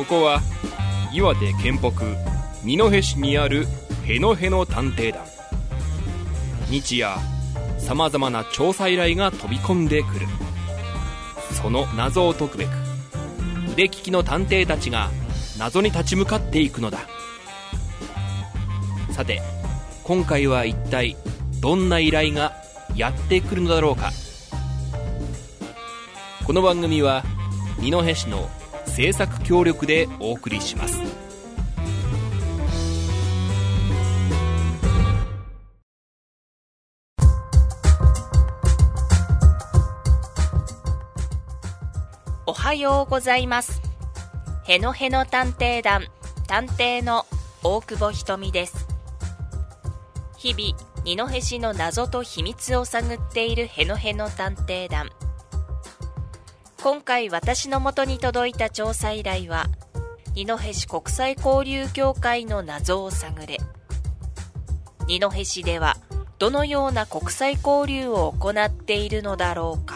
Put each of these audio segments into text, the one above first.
ここは岩手県北二戸市にあるへのへの探偵団。日夜さまざまな調査依頼が飛び込んでくる。その謎を解くべく腕利きの探偵たちが謎に立ち向かっていくのだ。さて今回は一体どんな依頼がやってくるのだろうか。この番組は二戸市の制作協力でお送りします。 おはようございます。へのへの探偵団探偵の大久保ひとみです。日々二戸市の謎と秘密を探っているへのへの探偵団。今回私の元に届いた調査依頼は二戸市国際交流協会の謎を探れ。二戸市ではどのような国際交流を行っているのだろうか。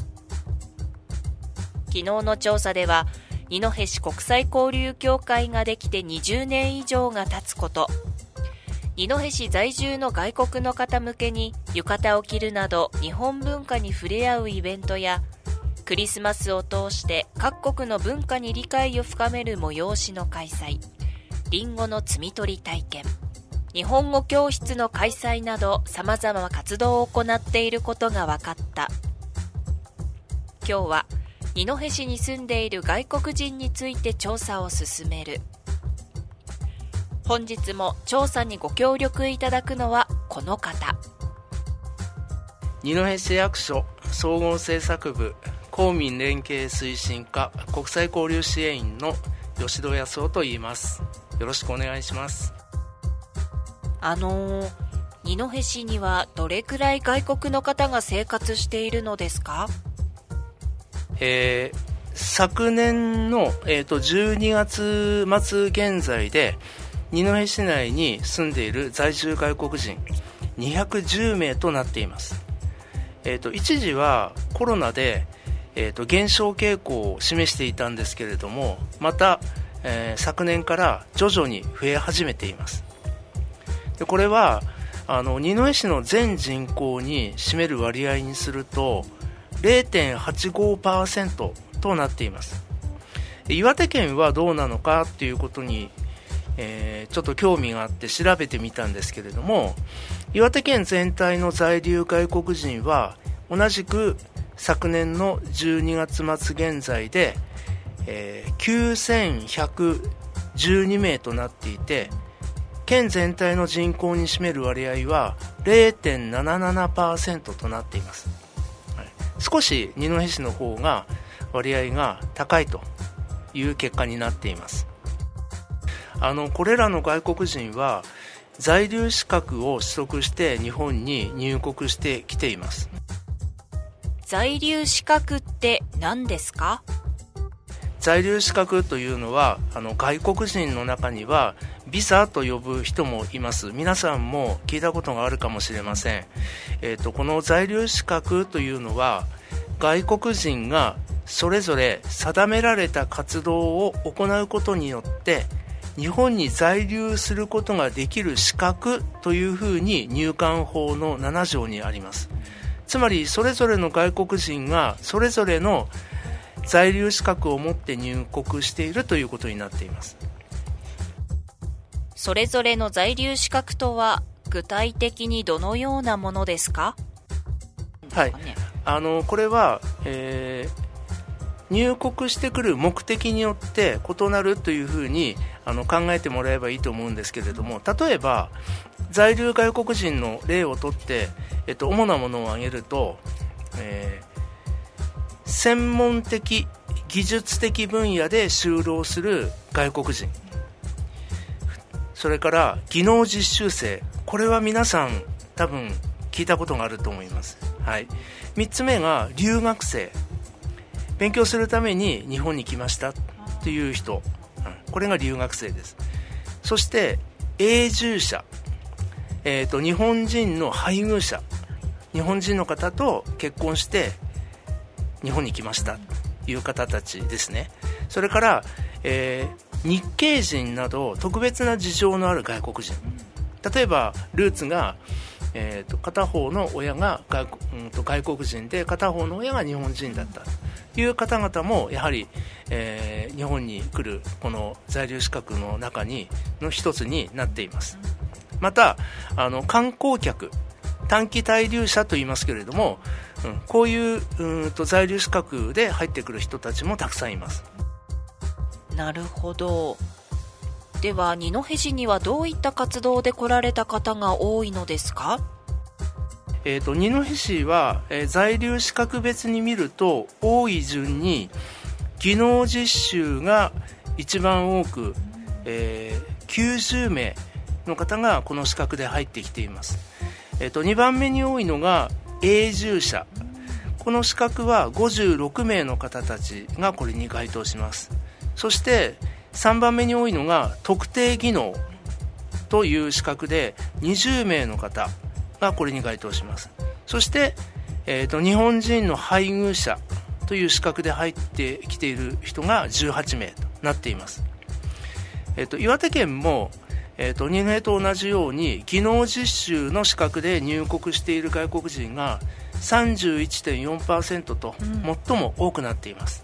昨日の調査では二戸市国際交流協会ができて20年以上が経つこと、二戸市在住の外国の方向けに浴衣を着るなど日本文化に触れ合うイベントや、クリスマスを通して各国の文化に理解を深める催しの開催、リンゴの摘み取り体験、日本語教室の開催など様々な活動を行っていることが分かった。今日は二戸市に住んでいる外国人について調査を進める。本日も調査にご協力いただくのはこの方。 二戸市役所総合政策部公民連携推進課国際交流支援員の吉戸康夫と言います。よろしくお願いします。 二戸市にはどれくらい外国の方が生活しているのですか？ 昨年の、12月末現在で二戸市内に住んでいる在住外国人210名となっています。一時はコロナで減少傾向を示していたんですけれども、また、昨年から徐々に増え始めています。でこれは二戸市の全人口に占める割合にすると 0.85% となっています。岩手県はどうなのかということに、ちょっと興味があって調べてみたんですけれども、岩手県全体の在留外国人は同じく昨年の12月末現在で、9112名となっていて、県全体の人口に占める割合は 0.77% となっています。少し二戸市の方が割合が高いという結果になっています。これらの外国人は在留資格を取得して日本に入国してきています。 在留資格って何ですか？ 在留資格というのは外国人の中にはビザと呼ぶ人もいます。皆さんも聞いたことがあるかもしれません。この在留資格というのは外国人がそれぞれ定められた活動を行うことによって日本に在留することができる資格というふうに入管法の7条にあります。つまりそれぞれの外国人がそれぞれの在留資格を持って入国しているということになっています。 それぞれの在留資格とは具体的にどのようなものですか？ はい、これは、入国してくる目的によって異なるというふうに考えてもらえばいいと思うんですけれども、例えば在留外国人の例をとって、主なものを挙げると、専門的技術的分野で就労する外国人、それから技能実習生、これは皆さん多分聞いたことがあると思います。はい、3つ目が留学生、勉強するために日本に来ましたという人、これが留学生です。そして永住者、日本人の配偶者、日本人の方と結婚して日本に来ましたという方たちですね。それから、 日系人など特別な事情のある外国人、例えばルーツが、片方の親が外国人で片方の親が日本人だったという方々もやはり、日本に来るこの在留資格の中の一つになっています。また観光客、短期滞留者と言いますけれども、こういう在留資格で入ってくる人たちもたくさんいます。 なるほど。では二戸市にはどういった活動で来られた方が多いのですか？ 二戸市は、在留資格別に見ると多い順に技能実習が一番多く、90名の方がこの資格で入ってきています。2番目に多いのが永住者、この資格は56名の方たちがこれに該当します。そして3番目に多いのが特定技能という資格で20名の方がこれに該当します。そして、日本人の配偶者という資格で入ってきている人が18名となっています。岩手県も二戸と同じように技能実習の資格で入国している外国人が 31.4% と最も多くなっています。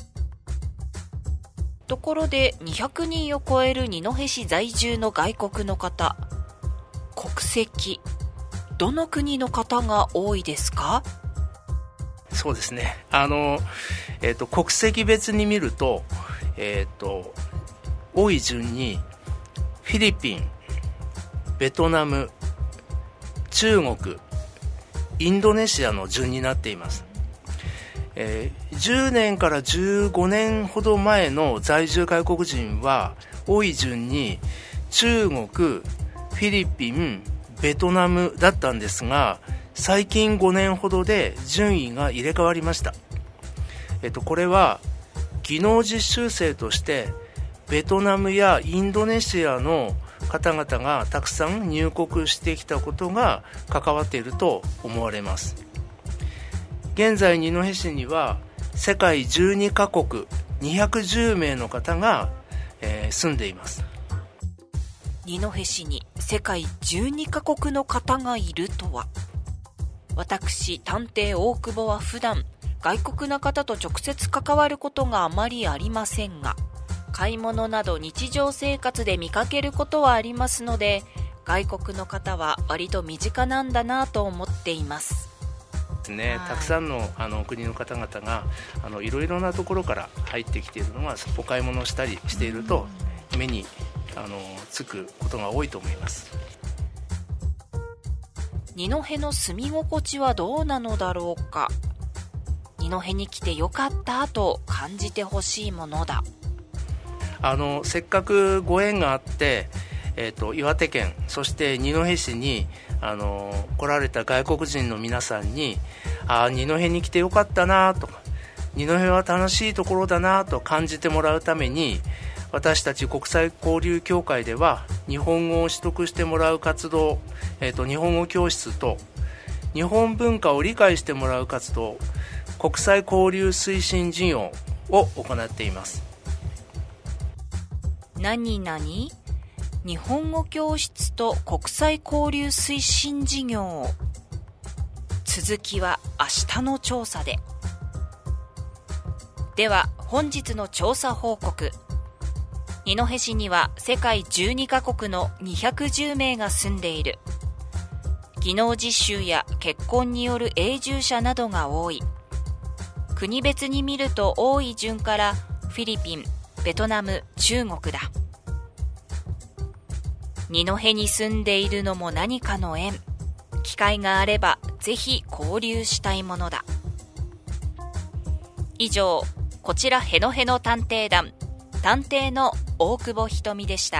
ところで200人を超える二戸市在住の外国の方、国籍どの国の方が多いですか？ そうですね、国籍別に見ると、多い順にフィリピン、ベトナム、中国、インドネシアの順になっています。10年から15年ほど前の在住外国人は多い順に中国、フィリピン、ベトナムだったんですが、最近5年ほどで順位が入れ替わりました。これは技能実習生としてベトナムやインドネシアの方々がたくさん入国してきたことが関わっていると思われます。現在二戸市には世界12カ国210名の方が、住んでいます。 二戸市に世界12カ国の方がいるとは。私探偵大久保は普段外国の方と直接関わることがあまりありませんが、買い物など日常生活で見かけることはありますので、外国の方は割と身近なんだなと思っています。 たくさんの国の方々がいろいろなところから入ってきているのが、お買い物したりしていると目につくことが多いと思います。 二戸の住み心地はどうなのだろうか。二戸に来てよかったと感じてほしいものだ。 せっかくご縁があって、岩手県そして二戸市に来られた外国人の皆さんに、二戸に来てよかったなとか、二戸は楽しいところだなと感じてもらうために、私たち国際交流協会では日本語を取得してもらう活動、日本語教室と日本文化を理解してもらう活動、国際交流推進事業を行っています。 何々日本語教室と国際交流推進事業。続きは明日の調査で。では本日の調査報告。二戸市には世界12カ国の210名が住んでいる。技能実習や結婚による永住者などが多い。国別に見ると多い順からフィリピン、ベトナム、中国だ。二戸に住んでいるのも何かの縁。機会があればぜひ交流したいものだ。以上、こちらへのへの探偵団、探偵の大久保ひとみでした。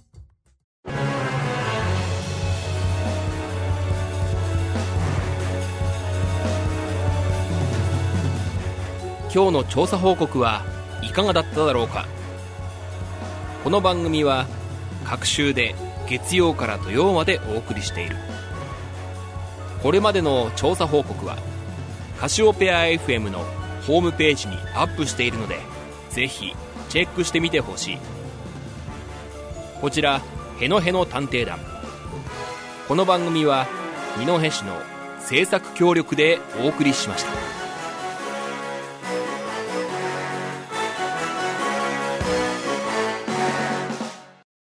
今日の調査報告はいかがだっただろうか。この番組は各週で月曜から土曜までお送りしている。これまでの調査報告はカシオペア FM のホームページにアップしているので、ぜひチェックしてみてほしい。こちらへのへの探偵団、この番組は二戸市の制作協力でお送りしました。